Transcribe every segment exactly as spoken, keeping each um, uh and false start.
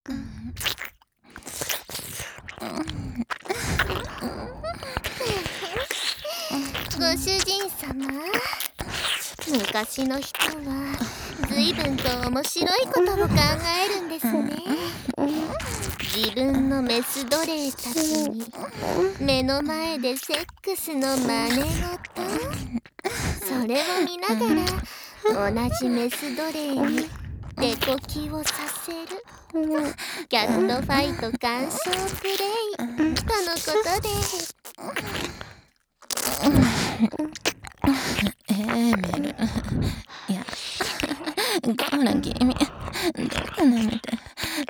ご主人様、昔の人は随分と面白いことを考えるんですね。自分のメス奴隷たちに目の前でセックスの真似事、それを見ながら同じメス奴隷にデコキをさせるキャットファイト鑑賞プレイとのことです。 エーメル、いや、ほら君、どこ舐めて。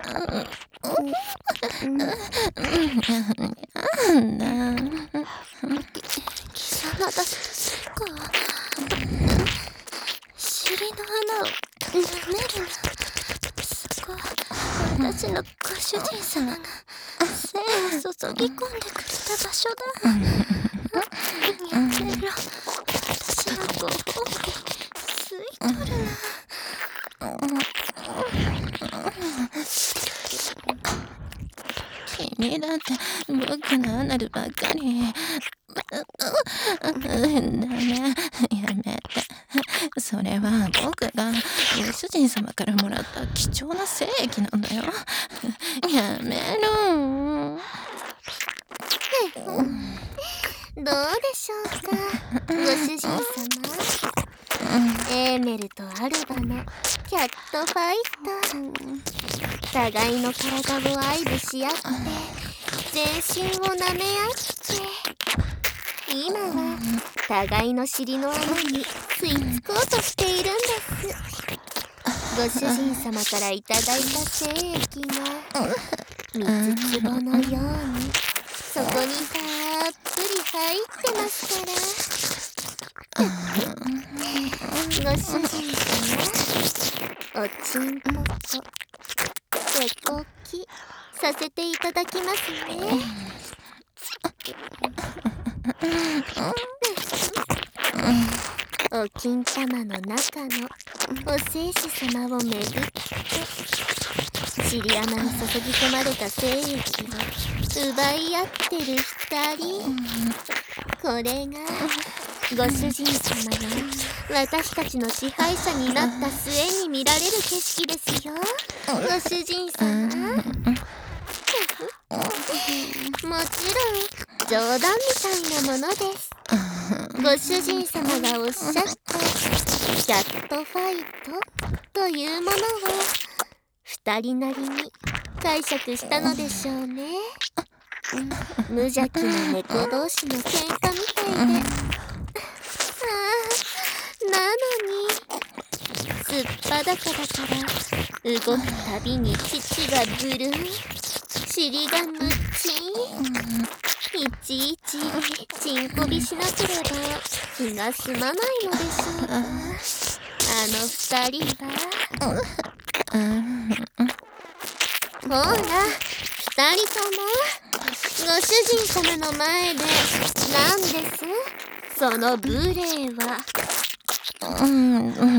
なんだ。 貴様だとするか。尻の穴を舐めるな。そこは私のご主人様が精を注ぎ込んでくれた場所だ。やめろ。私のご褒美吸い取るな。 君だって僕のアナルばっかり。ダメ、やめて。それは僕がご主人様からもらった貴重な精液なんだよ。やめろ。 どうでしょうか、ご主人様。エーメルとアルバのキャットファイト。互いの体を愛撫し合って全身を舐め合って今は互いの尻の穴に吸い付こうとしているんです。ご主人様からいただいた精液が水壺のようにそこにたっぷり入ってますからご主人様、おちんぽとデコキさせていただきますね。お金玉の中のお聖子様をめぐって尻穴に注ぎ込まれた精液を奪い合ってる二人。これがご主人様が私たちの支配者になった末に見られる景色ですよ、ご主人様。もちろん冗談みたいなものです。ご主人様がおっしゃったキャットファイトというものを二人なりに解釈したのでしょうね。無邪気な猫同士の喧嘩みたいで、ああ、なのにすっぱだかだから動くたびに乳がブルー、尻がムッチン、いちいちチンコビしなければ気が済まないのでしょうか、あの二人は。ほら、二人ともご主人様の前で何ですその無礼は。 うん、うん、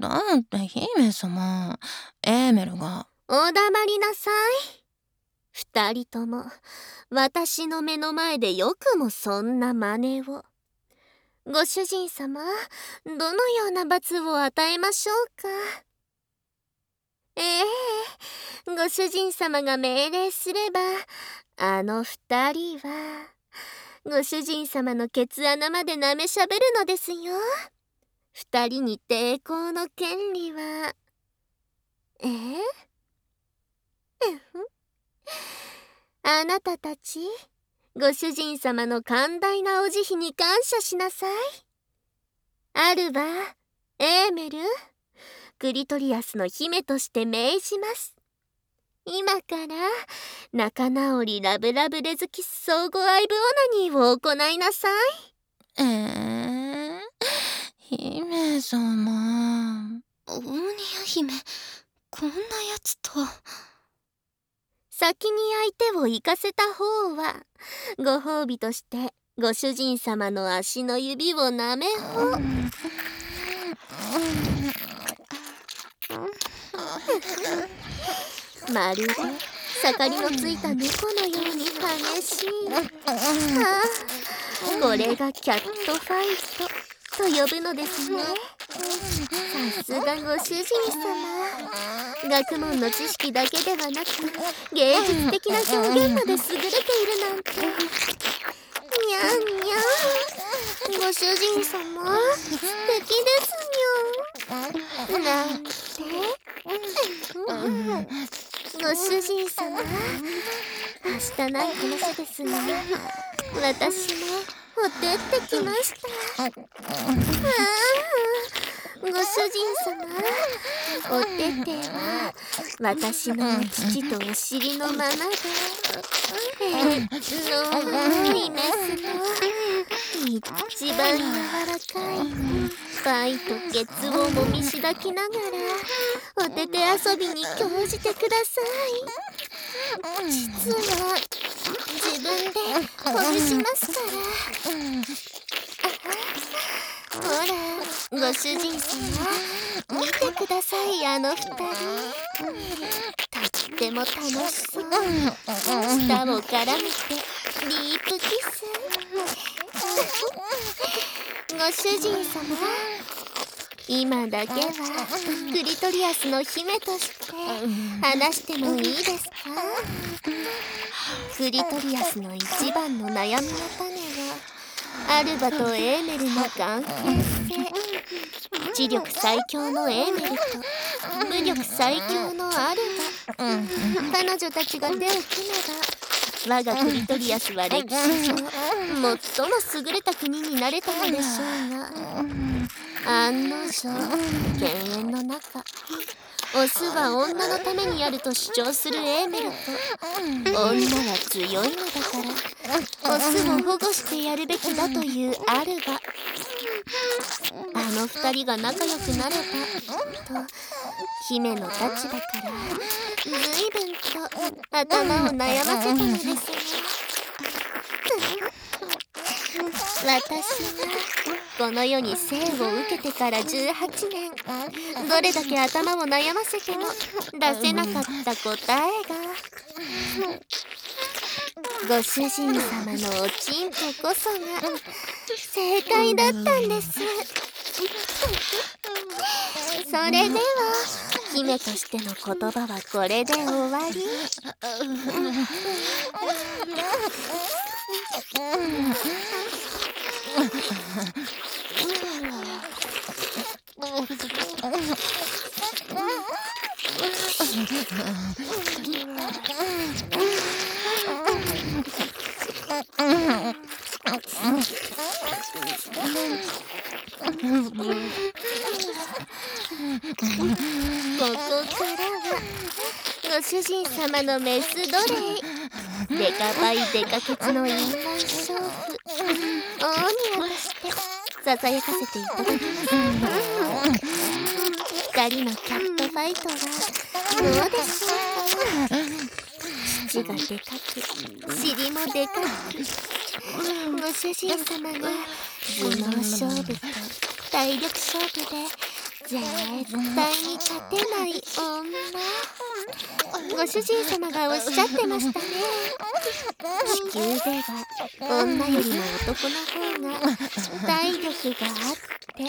だって姫様、エーメルが。 お黙りなさい。二人とも私の目の前でよくもそんな真似を。ご主人様、どのような罰を与えましょうか。ええ、ご主人様が命令すればあの二人はご主人様のケツ穴まで舐めしゃべるのですよ。二人に抵抗の権利は。ええあなたたち、ご主人様の寛大なお慈悲に感謝しなさい。アルバ、エーメル、クリトリアスの姫として命じます。今から仲直りラブラブレズキス相互愛撫オナニーを行いなさい。 えー、姫様。 オーニア姫、こんなやつと。 先に相手を行かせた方はご褒美としてご主人様の足の指をなめほ。うん、 まるで盛りのついた猫のように激しい。はあ、これがキャットファイトと呼ぶのですね。さすがご主人様。学問の知識だけではなく芸術的な表現まで優れているなんて。にゃんにゃん、ご主人様素敵ですにゃん。なんて、ご主人様、はしたない話ですが、私もおてってきました。ああ、ご主人様、おてては私の父とお尻のままで、えっといメスの一番柔らかいパイとケツをもみしだきながらおてて遊びに興じてください。実は自分でほぐしますから。ほら、ご主人様、見てください、あの二人。とっても楽しそう。舌を絡めてディープキス。ご主人様、今だけはクリトリアスの姫として話してもいいですか？クリトリアスの一番の悩みの種はアルバとエーメルの関係性。知力最強のエーメルと武力最強のアルバ。彼女たちが手を組めば我がクリトリアスは歴史上最も優れた国になれたのでしょうが、案の定犬猿の中、オスは女のためにあると主張するエーメルと、女は強いのだからオスを保護してやるべきだというアルバ。あの二人が仲良くなればと姫の立場から随分と頭を悩ませたのですが、私がこの世に生を受けてからじゅうはちねん、どれだけ頭を悩ませても出せなかった答えが、ご主人様のおちんぽこそが正解だったんです。それでは姫としての言葉はこれで終わり。ここからはご主人様のメス奴隷デカパイデカケツのインラン勝負大宮としてささやかせていただきます。二人のキャットファイトはどうでしょうか。乳がでかく尻もでかく、ご主人様が頭脳勝負と体力勝負で絶対に勝てない女。ご主人様がおっしゃってましたね。地球では女よりも男の方が体力があって、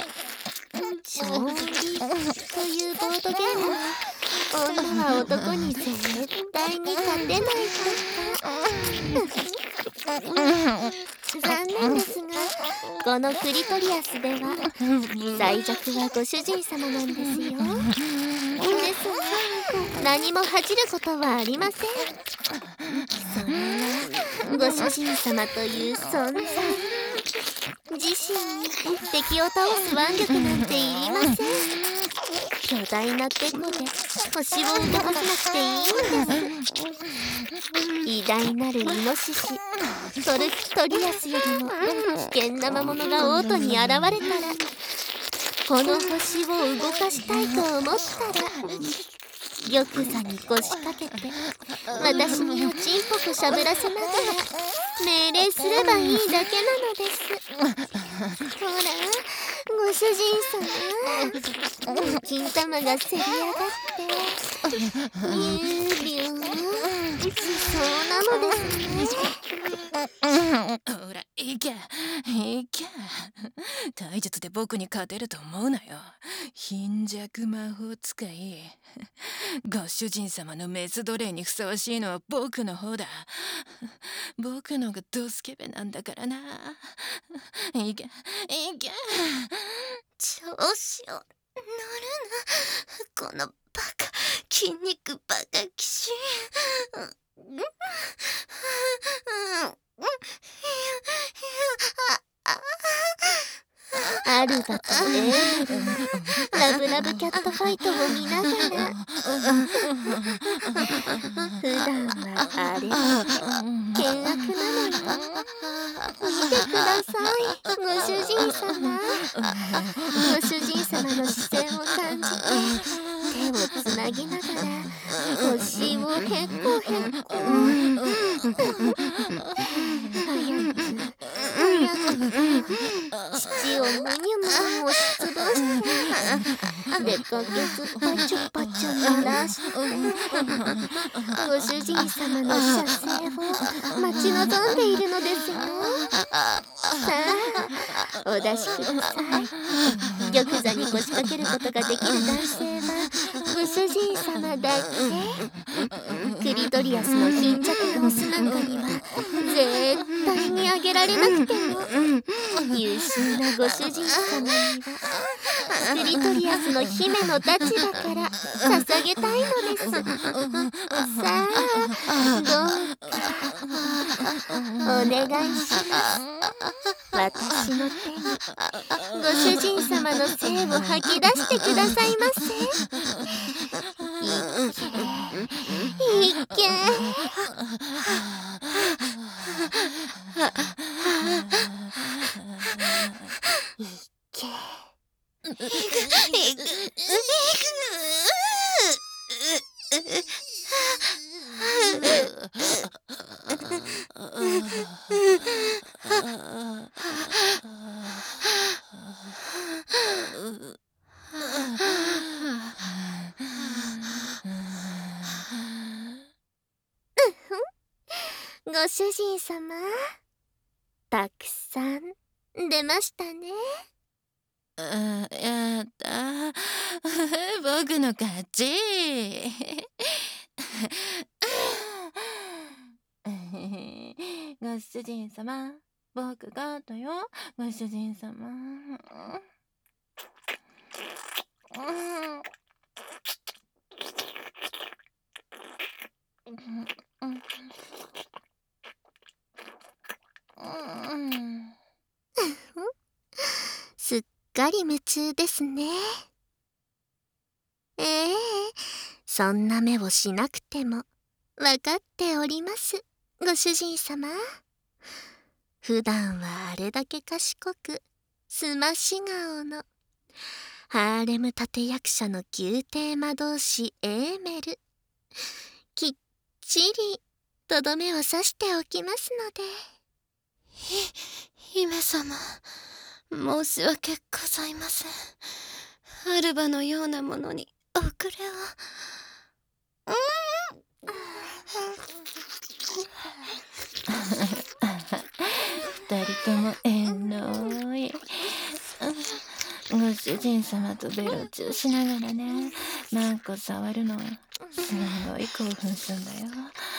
将棋というボードゲームは女は男に絶対に勝てないとか。残念ですがこのクリトリアスでは最弱はご主人様なんですよ。ですが何も恥じることはありません。それはご主人様という存在自身に敵を倒す腕力なんていりません。巨大なテコで星を動かさなくていいんです。偉大なるイノシシトルクトリアスよりも危険な魔物が王都に現れたら、この星を動かしたいと思ったら玉座に腰掛けて私におちんぽこしゃぶらせながら命令すればいいだけなのです。ほらご主人様、金玉がせり上がってビューそうなのですね。 ほら行け行け。体術で僕に勝てると思うなよ。貧弱魔法使い。ご主人様のメス奴隷にふさわしいのは僕の方だ。僕のがドスケベなんだからな。行け行け。 調子を乗るな、このバカ筋肉バカ騎士。 アルバとエールのラブラブキャットファイトを見ながら、普段はあれだけ険悪なのよ。見てください、ご主人様。ご主人様の視線を感じて手をつなぎながら腰をへこへこ。父をむにゅむにゅ押しつぶして出かけずパチュパチュ鳴らしてご主人様の射精を待ち望んでいるのですよ。さあお出しください。玉座に腰掛けることができる男性はご主人様だけ。クリトリアスの貧弱なオスなんかには絶対にあげられなくても、優秀なご主人様にはクリトリアスの姫の立場から捧げたいのです。さあどうかお願いします。私の手にご主人様の精を吐き出してくださいませ。いけいけ。ご主人様、たくさん出ましたね。 あ、やった僕の勝ち。ご主人様、僕がだよ。ご主人様。 すっかり夢中ですね。ええ、そんな目をしなくてもわかっております、ご主人様。普段はあれだけ賢くすまし顔のハーレム立役者の宮廷魔導士エーメル。きっちりとどめを刺しておきますので。 ひ姫様、申し訳ございません。アルバのようなものに遅れを。 二人ともエロい。ご主人様とベロチューしながらね、マンコ触るのすごい興奮するんだよ。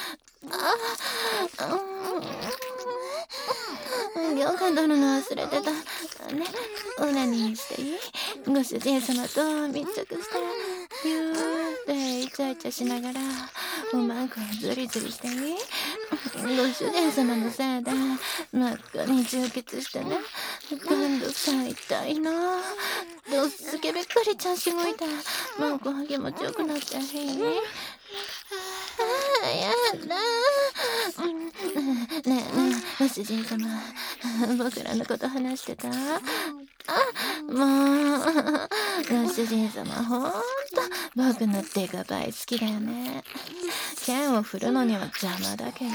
量が取るの忘れてたね。オナニーしていい？ご主人様と密着したらビューってイチャイチャしながらおまんこズリズリしていい？ご主人様のせいで真っ赤に充血してね、今度さ痛いな。どっすけべっかりちゃんしごいたまんこ気持ちよくなっていい？ああ、やだ。ねえねえ、ご主人様、僕らのこと話してた？あ、もう、ご主人様、ほんと僕の手が大好きだよね。剣を振るのには邪魔だけど、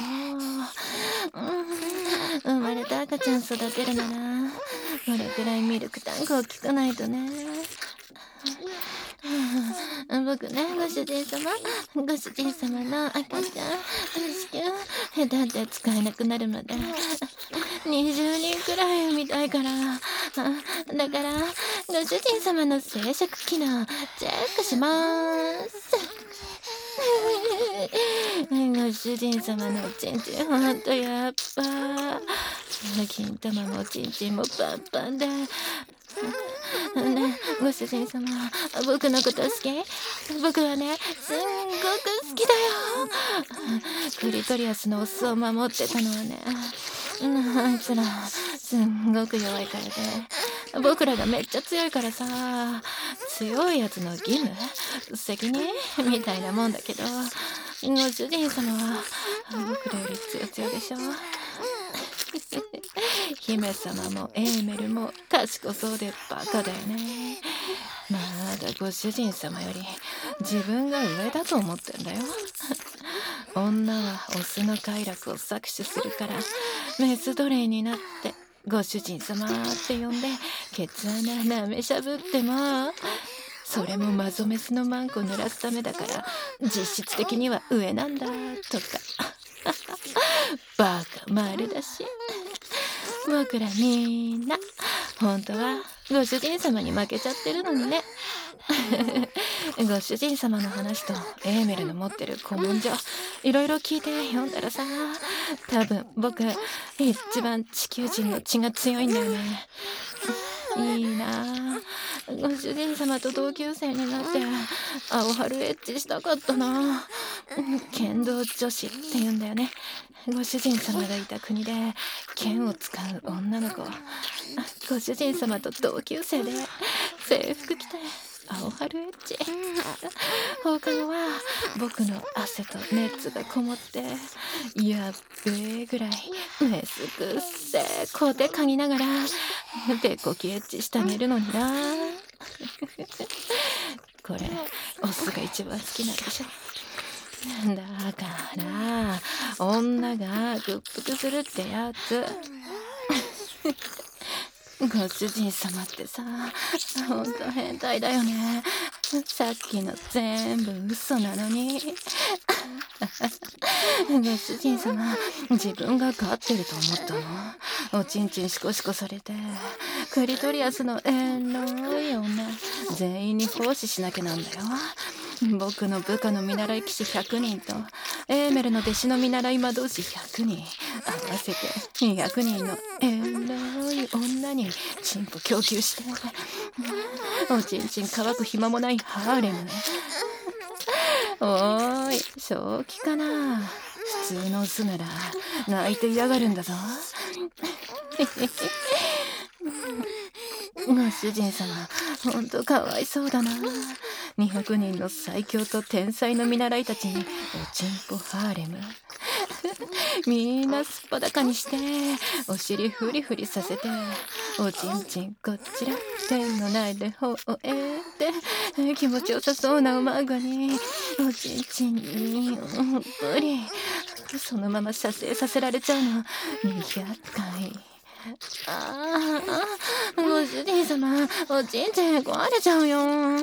うん、生まれた赤ちゃん育てるならこれくらいミルクタンク大きくないとね。 僕ね、ご主人様、ご主人様の赤ちゃん、子宮、だって使えなくなるまでにじゅうにんくらい産みたいから、だからご主人様の生殖機能チェックしまーす。ご主人様のおちんちんほんとやっぱ金玉もおちんちんもパンパンで、ね、ご主人様、僕のこと好き？僕はね、すんごく好きだよ。クリトリアスのオスを守ってたのはね、あいつらすんごく弱いからで、僕らがめっちゃ強いからさ、強いやつの義務責任みたいなもんだけど、ご主人様は僕らより強強でしょ。姫様もエーメルも賢そうでバカだよね。まだご主人様より自分が上だと思ってんだよ。女はオスの快楽を搾取するからメス奴隷になってご主人様って呼んでケツ穴なめしゃぶっても、それもマゾメスのマンコ濡らすためだから実質的には上なんだとかバカ丸だし、僕らみんな本当はご主人様に負けちゃってるのにね。ご主人様の話とエーメルの持ってる古文書いろいろ聞いて読んだらさ、多分僕一番地球人の血が強いんだよね。いいなぁ、ご主人様と同級生になって青春エッチしたかったな。剣道女子って言うんだよね。ご主人様がいた国で剣を使う女の子、ご主人様と同級生で制服着て青春エッチ。放課後は僕の汗と熱がこもってやっべえぐらいメスくっせーコテ嗅ぎながらペコキエッチしてあげるのにな。これオスが一番好きなんでしょ。だから女が屈服するってやつ。ご主人様ってさ、ほんと変態だよね。さっきの全部嘘なのに。ご主人様、自分が勝ってると思ったの？おちんちんシコシコされてクリトリアスのエロい女全員に奉仕しなきゃなんだよ。僕の部下の見習い騎士ひゃくにんとエーメルの弟子の見習い魔導士ひゃくにん合わせてにひゃくにんのエロい女にチンポ供給しておちんちん乾く暇もないハーレム。おーい、正気かな。普通のオスなら泣いて嫌がるんだぞ。ご主人様、ほんとかわいそうだな。にひゃくにんの最強と天才の見習いたちにおちんぽハーレム。みんなすっぱだかにしてお尻フリフリさせておちんちんこちら天のないでほえって気持ちよさそうなお孫におちんちんにほっぷりそのまま射精させられちゃうのにひゃっかい。ああ、ご主人様、おちんちん壊れちゃうよ、うん、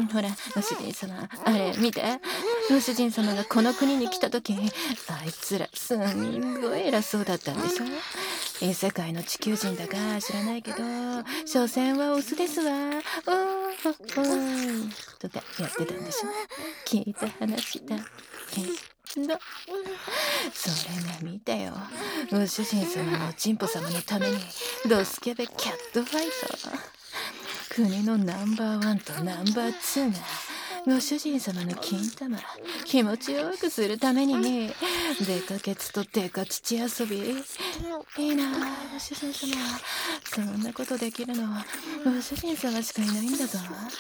ほらご主人様あれ見て。ご主人様がこの国に来た時あいつらすんごい偉そうだったんでしょ。異世界の地球人だか知らないけど所詮はオスですわおーおーとかやってたんでしょ。聞いた話だけどそれが見てよ、ご主人様のチンポ様のためにドスケベキャットファイト。国のナンバーワンとナンバーツーがご主人様の金玉気持ちよくするためにデカケツとデカ乳遊び。いいなご主人様、そんなことできるのご主人様しかいないんだぞ。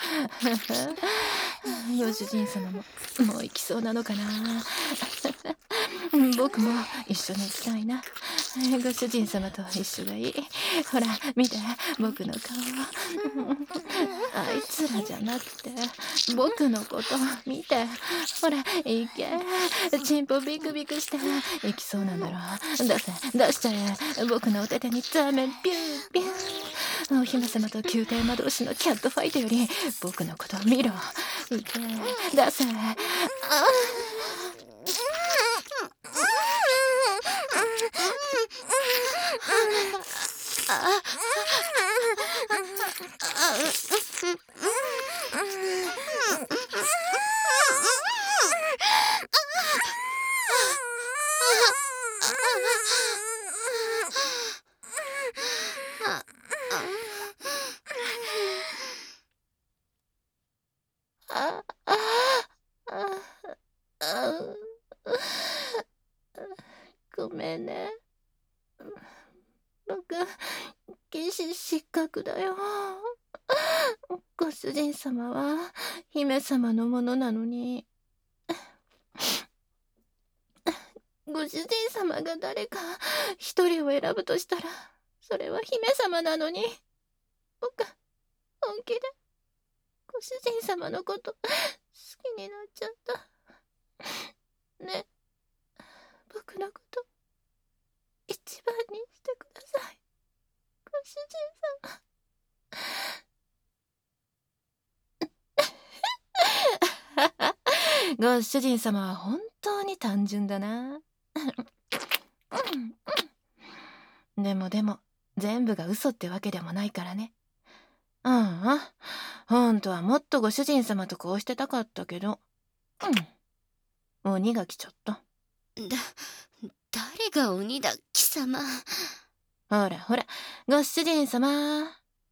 ご主人様ももう行きそうなのかな。僕も一緒に行きたいな。ご主人様と一緒がいい。ほら見て僕の顔。あいつらじゃなくて僕のこと見て。ほらいけ、チンポビクビクして行きそうなんだろ。出せ出しちゃえ僕のお手手にザメビュービュお姫様と宮廷魔導士のキャットファイトより僕のことを見ろ。いけ、出せ。あごめんね。僕、技師失格だよ。ご主人様は姫様のものなのに。ご主人様が誰か一人を選ぶとしたら、それは姫様なのに。僕、本気でご主人様のこと好きになっちゃった。ね、僕のこと一番にしてください。ご主人様。ご主人様は本当に単純だな。でもでも全部が嘘ってわけでもないからね。うんうん、本当はもっとご主人様とこうしてたかったけど、うん、鬼が来ちゃった。 だ、誰が鬼だ、貴様。 ほらほら、ご主人様。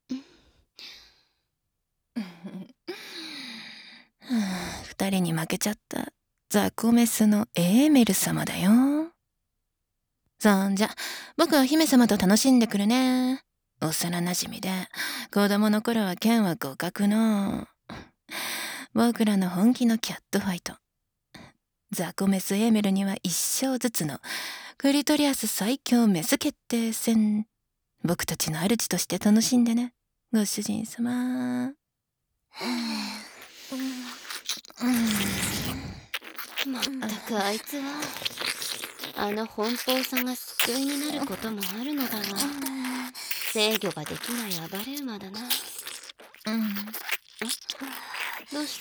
二人に負けちゃったザコメスのエーメル様だよ。そんじゃ僕は姫様と楽しんでくるね。幼なじみで子供の頃は剣は互角の僕らの本気のキャットファイト。ザコメスエーメルには一勝ずつのクリトリアス最強メス決定戦。僕たちの主として楽しんでね、ご主人様。 まったくあいつはあの奔放さが救いになることもあるのだが、制御ができない暴れ馬だな。 うん、 どうした？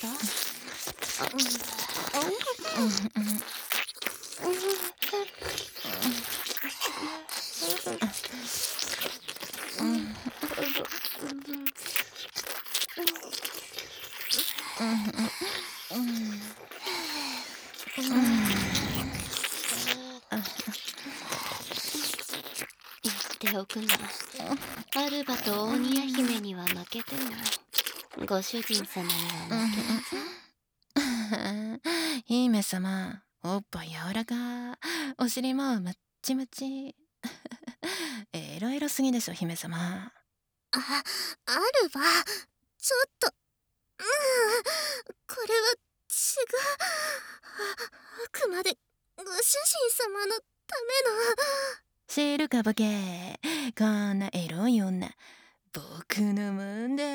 言っておくが、アルバとオーニヤ姫には負けてもご主人様には負けないぞ。 姫様、おっぱい柔らか、お尻もムッチムチ。エロエロすぎでしょ姫様。 あ、あるわ。ちょっと、うん、これは違う。あくまでご主人様のための。 知るかボケ、こんなエロい女僕のもんだ。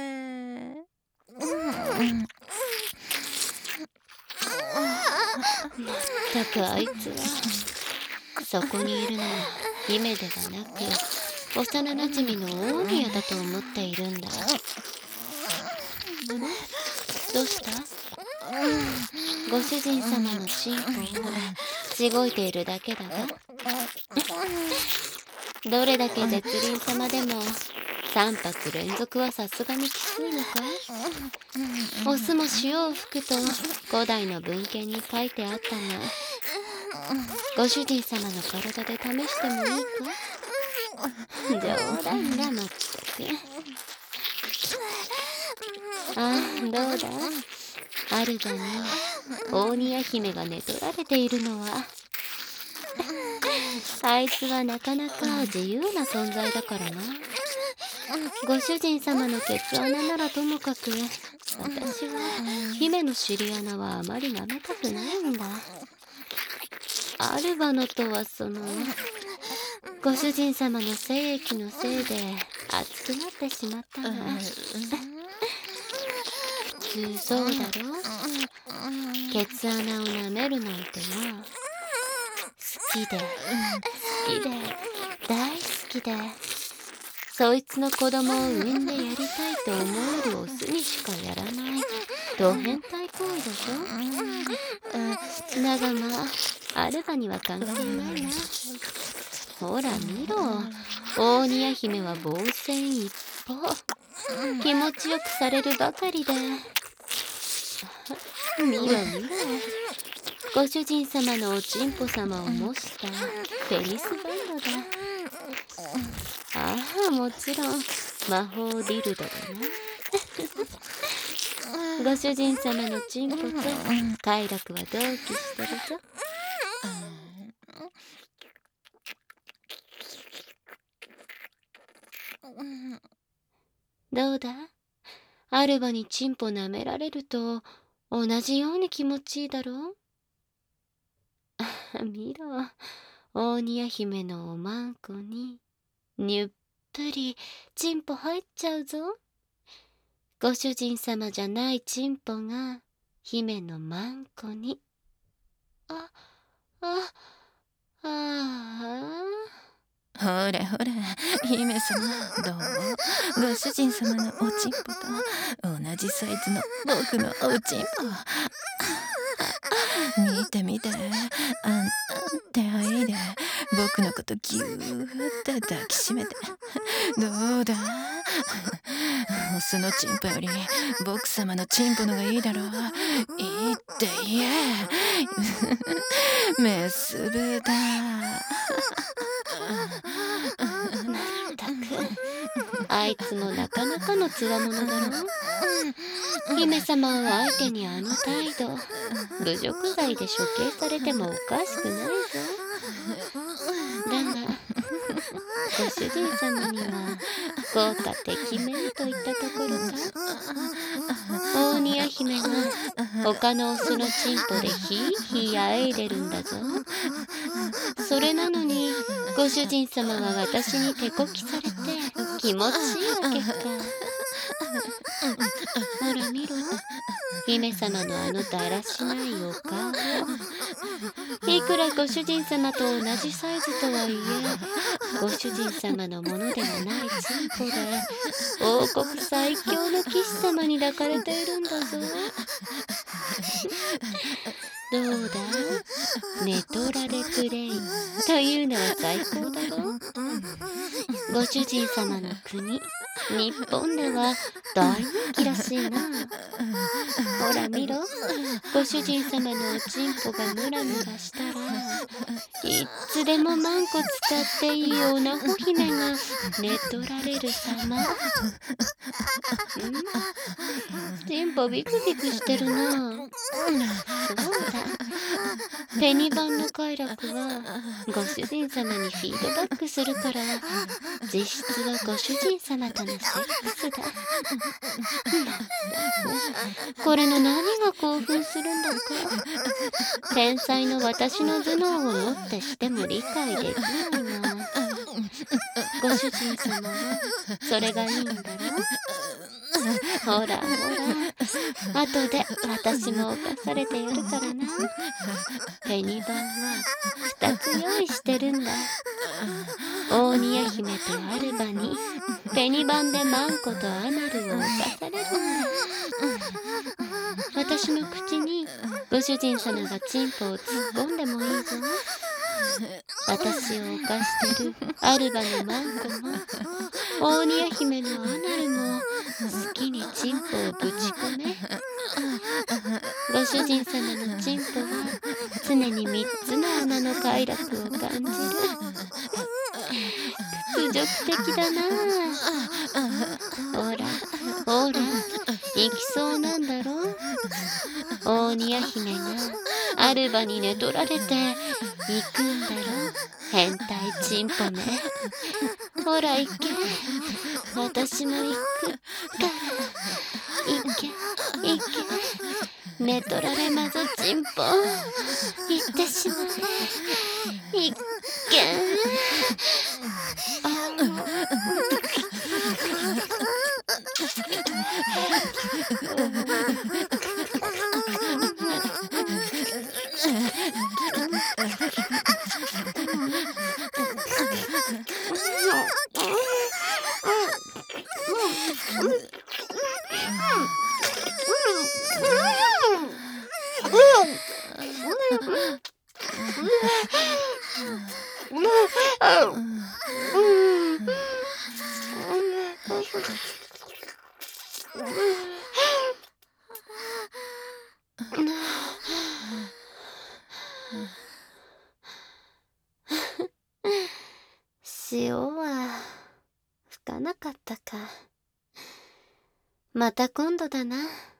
うん、 まったくあいつはそこにいるのは姫ではなく幼なじみのオーニヤだと思っているんだ。どうした？ご主人様のチンポをしごいているだけだが、どれだけ絶倫様でもさんぱく連続はさすがにきついのか？オスも潮を吹くと古代の文献に書いてあったが、ご主人様の体で試してもいいか？冗談だまったく。ああ、どうだ？アルバにオーニヤ姫が寝取られているのは、あいつはなかなか自由な存在だからな。ご主人様のケツ穴ならともかく、私は姫の尻穴はあまり舐めたくないんだ。アルバノとはそのご主人様の精液のせいで熱くなってしまったが、普通そうだろ？ケツ穴を舐めるなんてな。好きで好きで大好きでそいつの子供を産んでやりたいと思えるオスにしかやらないド変態行為だぞ。だがまあアルバには関係ないな。ほら見ろ、オーニヤ姫は防戦一方、気持ちよくされるばかりで。見ろ見ろ、ご主人様のおちんぽ様を模したペニスバンドだ。ああ、もちろん魔法ディルドだな。ご主人様のチンポと快楽は同期してるぞ。どうだ、アルバにチンポ舐められると同じように気持ちいいだろう。見ろ、オーニヤ姫のおまんこににゅっぷりチンポ入っちゃうぞ。ご主人様じゃないチンポが姫のまんこに。あ、あ、ああ。 ほらほら、姫様どう？ご主人様のおちんぽと同じサイズの僕のおちんぽ。見て見て、あん手をいいで僕のことぎゅーって抱きしめて。どうだ、オスのチンポより僕様のチンポのがいいだろう。いいって言え。メスベだ。 まったく、あいつもなかなかのつわものだろ。姫様を相手にあの態度、侮辱罪で処刑されてもおかしくないぞ。だがご主人様には豪華てきめんといったところか。オーニヤ姫が他のオスのチンポでヒーヒーあえいでるんだぞ。それなのにご主人様は私に手こきされて気持ちいいわけか。ほら見ろ、姫様のあのだらしないお顔。いくらご主人様と同じサイズとはいえ、ご主人様のものではないチンポで王国最強の騎士様に抱かれているんだぞ。どうだ、寝取られプレイというのは最高だろ。ご主人様の国日本では大人気らしいな。ほら見ろ、ご主人様のおちんぽがムラムラしたらいつでもマンコ使っていいおなほ姫が寝取られる様。ん？チンポビクビクしてるな。そうだ、ペニバンの快楽はご主人様にフィードバックするから、実質はご主人様とのセックスだ。これの何が興奮するんだか、天才の私の頭脳をもってしても理解できないな。ご主人様はそれがいいんだろ。ほらほら、後で私も犯されてやるからな。ペニバンはふたつ用意してるんだ。オーニヤ姫とアルバにペニバンでマンコとアナルを犯されるんだ。私の口にご主人様がチンポを突っ込んでもいいぞ。私を犯してるアルバのマンコもオーニヤ姫のアナルも好きにチンポをぶち込め。ご主人様のチンポは常にみっつの穴の快楽を感じる。侮辱的だな。ほらほら、行きそうなんだろ。オーニヤ姫がアルバに寝取られて行くんだろ。変態チンポめ。ほら行け、私も行くから行け行け。寝取られまぞチンポ、行ってしまえ。行け。ああ潮は吹かなかったか。また今度だな。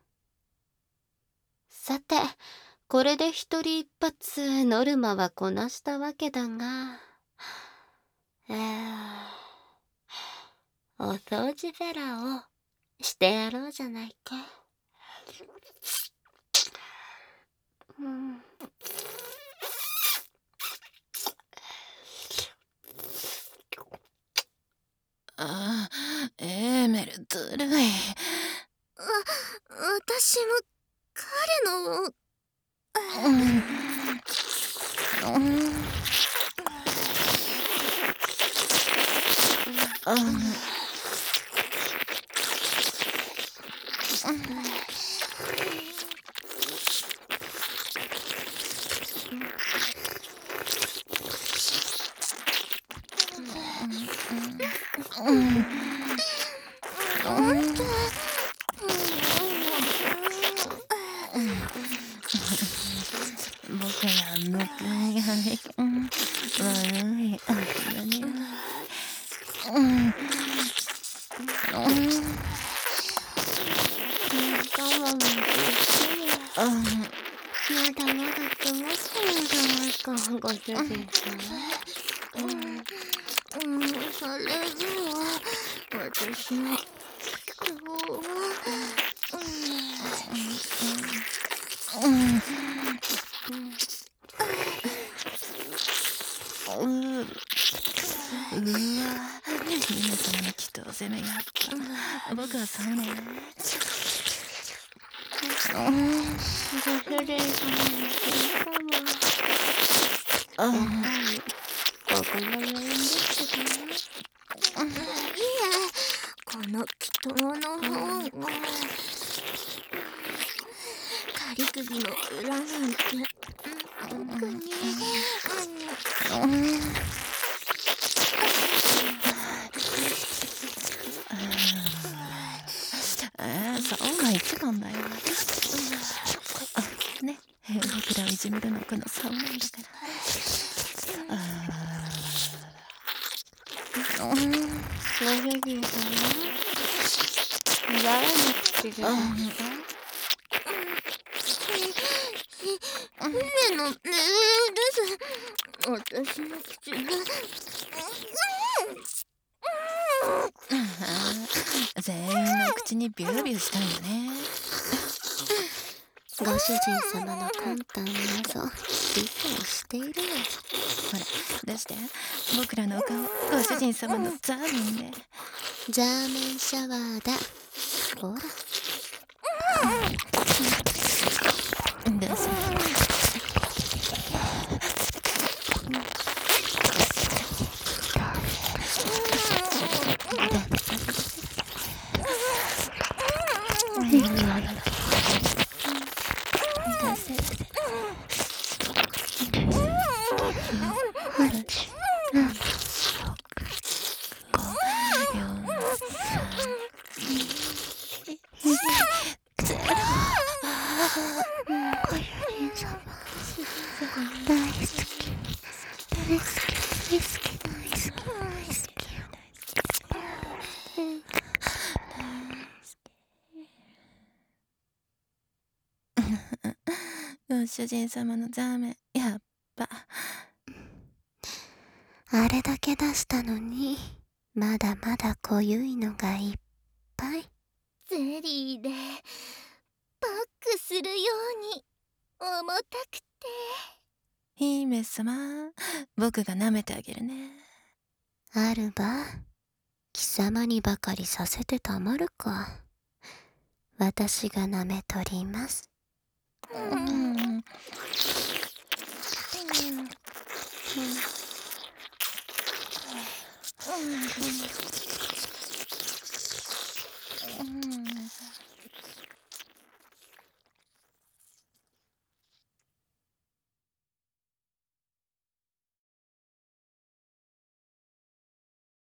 さて、これで一人一発ノルマはこなしたわけだが、えー、お掃除ベラをしてやろうじゃないか。うん、 ああ、エーメルずるい。 わ、私も彼のを。 うんうんうん僕はむくみがね、うん、悪い。あ、何が。うん。うん。 我慢もできる。 うん。 まだまだってもしいじゃないか、ご主人様。 うん、うん、それでは私の今日は、 うん。うん。うわ、姫様の祈祷攻めやった。僕はそうね。うん。 ご主人様のあやはりここが原因ですけどね。 いえ、この祈祷の方が仮釘の裏なんて特にうん。えー、そうが一番だよ。あ、ね、僕らをいじめるのはこのそうなんだから。あー、うん。 ご主人様、誰の口でですか？ 姫の命令です。私の口が全員の口にビュービューしたんよね。 ご主人様の魂胆なぞ理解しているわ。 ほら、出して。僕らのお顔、ご主人様のザーメンで。 ザーメンシャワーだ。ほら。 どうぞ。ご主人様のザーメン、やっぱ。 あれだけ出したのに、まだまだ濃ゆいのがいっぱい。 ゼリーでパックするように重たくて。 姫様、僕が舐めてあげるね。 あるば、貴様にばかりさせてたまるか。私が舐めとります。 うん。うん。 うん